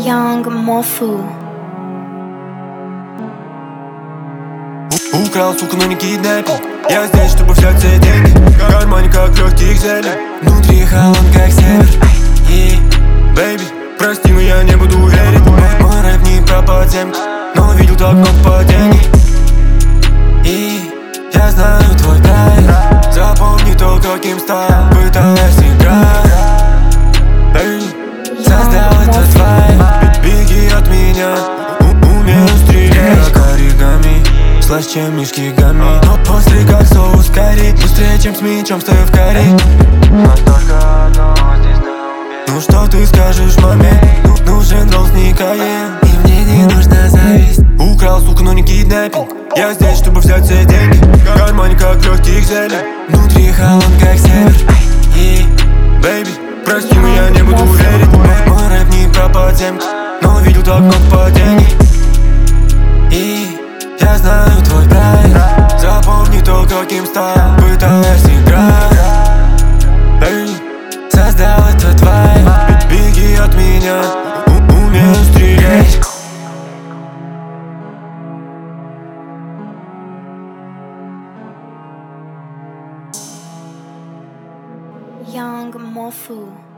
Young Mofu. Украл, сука, но не киднапил. Я здесь, чтобы взять все деньги. В кармане, как легких зелень. Внутри холод, как север. Бэйби, прости, но я не буду верить. Мой рэп не про подземки, но видел так много падений. И я знаю твой драйв. Запомни то, каким стал. Пыталась играть. Создал этот вайб. Беги от меня. Умею стрелять как оригами, слаще, чем мишки гамми. Но после как соус карри. Быстрее, чем с мячом, стою в карри. Только одно здесь на уме. Ну что ты скажешь, маме? Нужен ролл с Никаем, и мне не нужна зависть. Украл, сука, но не киднапил. Я здесь, чтобы взять все деньги. В кармане, как легких зелень. Внутри холод, как север. Бэйби, прости, но я не буду верить. Мой рэп не про подземки, но видел так много падений. И я знаю твой драйв. Запомни то, каким стал. Пыталась играть. Создал этот вайб. Беги от меня. Умею стрелять. Young Mofu.